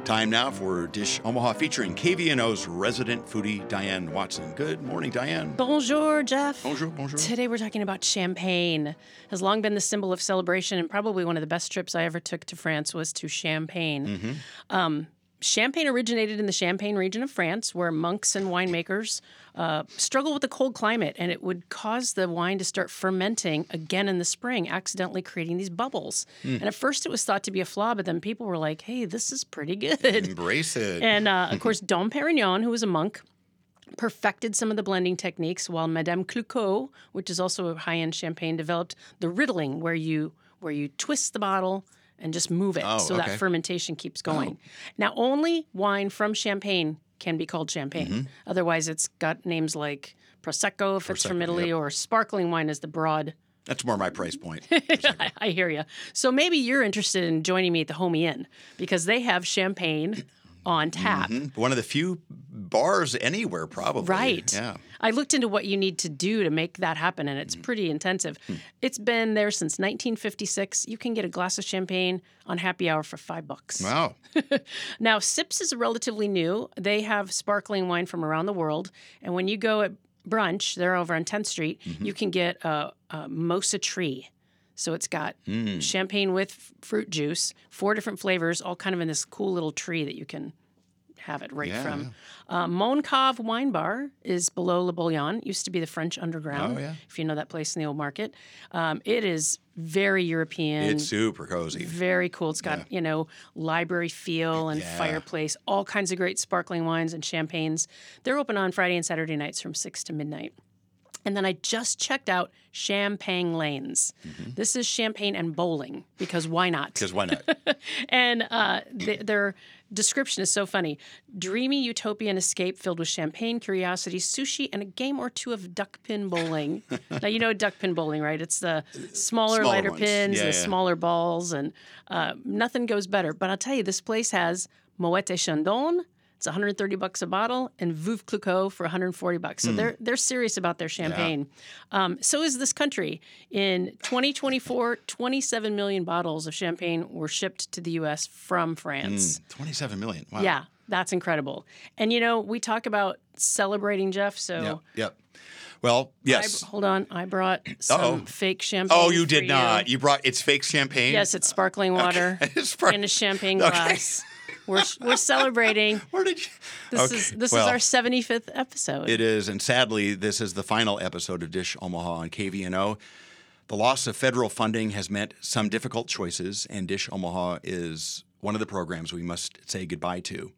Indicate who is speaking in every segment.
Speaker 1: Time now for Dish Omaha featuring KVNO's resident foodie, Diane Watson. Good morning, Diane.
Speaker 2: Bonjour, Jeff.
Speaker 1: Bonjour, bonjour.
Speaker 2: Today we're talking about champagne. Has long been the symbol of celebration, and probably one of the best trips I ever took to France was to Champagne. Champagne originated in the Champagne region of France, where monks and winemakers struggle with the cold climate, and it would cause the wine to start fermenting again in the spring, accidentally creating these bubbles. And at first it was thought to be a flaw, but then people were like, hey, this is pretty good.
Speaker 1: Embrace it.
Speaker 2: And of course, Dom Perignon, who was a monk, perfected some of the blending techniques, while Madame Clicquot, which is also a high-end champagne, developed the riddling, where you twist the bottle and just move it that fermentation keeps going. Now, only wine from Champagne can be called champagne. Otherwise, it's got names like Prosecco if it's from Italy, or sparkling wine is the broad.
Speaker 1: That's more my price point.
Speaker 2: I hear you. So maybe you're interested in joining me at the Homie Inn, because they have champagne on tap.
Speaker 1: One of the few bars anywhere, probably.
Speaker 2: Right.
Speaker 1: Yeah.
Speaker 2: I looked into what you need to do to make that happen, and it's pretty intensive. It's been there since 1956. You can get a glass of champagne on happy hour for $5.
Speaker 1: Wow.
Speaker 2: Now, Sips is relatively new. They have sparkling wine from around the world, and when you go at brunch, they're over on 10th Street, you can get a Mosa Tree. So it's got champagne with fruit juice, 4 different flavors, all kind of in this cool little tree that you can have it from. Moncave Wine Bar is below Le Bouillon. Used to be the French Underground, if you know that place in the old market. It is very European.
Speaker 1: It's super cozy.
Speaker 2: Very cool. It's got, library feel and fireplace, all kinds of great sparkling wines and champagnes. They're open on Friday and Saturday nights from 6 to midnight. And then I just checked out Champagne Lanes. This is champagne and bowling, because why not?
Speaker 1: Because why not?
Speaker 2: And their description is so funny. Dreamy utopian escape filled with champagne, curiosity, sushi, and a game or two of duck pin bowling. Now, you know duck pin bowling, right? It's the smaller lighter
Speaker 1: ones.
Speaker 2: pins, smaller balls, and nothing goes better. But I'll tell you, this place has Moet et Chandon. It's $130 a bottle, and Veuve Clicquot for $140. So they're serious about their champagne. So is this country. In 2024, 27 million bottles of champagne were shipped to the U.S. from France.
Speaker 1: 27 million. Wow.
Speaker 2: Yeah, that's incredible. And, we talk about celebrating, Jeff, so...
Speaker 1: Yep. Well, yes.
Speaker 2: Hold on. I brought some fake champagne.
Speaker 1: Oh, you did not. You brought, it's fake champagne?
Speaker 2: Yes, it's sparkling water in a champagne glass. We're celebrating.
Speaker 1: Where did you?
Speaker 2: This is our 75th episode.
Speaker 1: It is, and sadly, this is the final episode of Dish Omaha on KVNO. The loss of federal funding has meant some difficult choices, and Dish Omaha is one of the programs we must say goodbye to.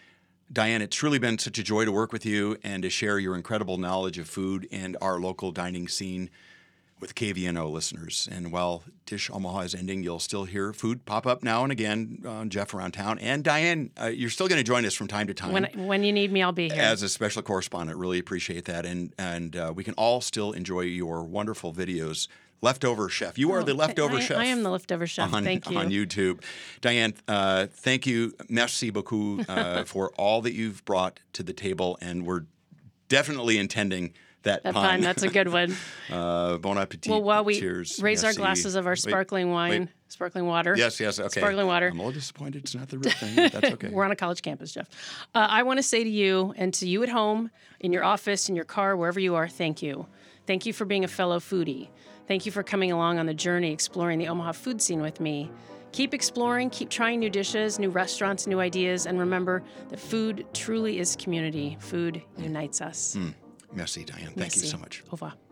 Speaker 1: Diane, it's truly been such a joy to work with you and to share your incredible knowledge of food and our local dining scene with KVNO listeners. And while Dish Omaha is ending, you'll still hear food pop up now and again on Jeff Around Town. And Diane, you're still going to join us from time to time.
Speaker 2: When you need me, I'll be here.
Speaker 1: As a special correspondent. Really appreciate that. And we can all still enjoy your wonderful videos. Leftover Chef. You are the Leftover Chef.
Speaker 2: I am the Leftover Chef. Thank you.
Speaker 1: On YouTube. Diane, thank you. Merci beaucoup for all that you've brought to the table. And we're definitely intending that pun.
Speaker 2: That's a good one.
Speaker 1: Bon appetit.
Speaker 2: Well, while we
Speaker 1: Cheers.
Speaker 2: raise
Speaker 1: Merci.
Speaker 2: our glasses of our sparkling wine, sparkling water.
Speaker 1: Yes, okay.
Speaker 2: Sparkling water.
Speaker 1: I'm a little disappointed it's not the real thing, but that's okay.
Speaker 2: We're on a college campus, Jeff. I want to say to you and to you at home, in your office, in your car, wherever you are, thank you. Thank you for being a fellow foodie. Thank you for coming along on the journey exploring the Omaha food scene with me. Keep exploring, keep trying new dishes, new restaurants, new ideas, and remember that food truly is community. Food unites us.
Speaker 1: Merci, Diane. Thank you so much.
Speaker 2: Au revoir.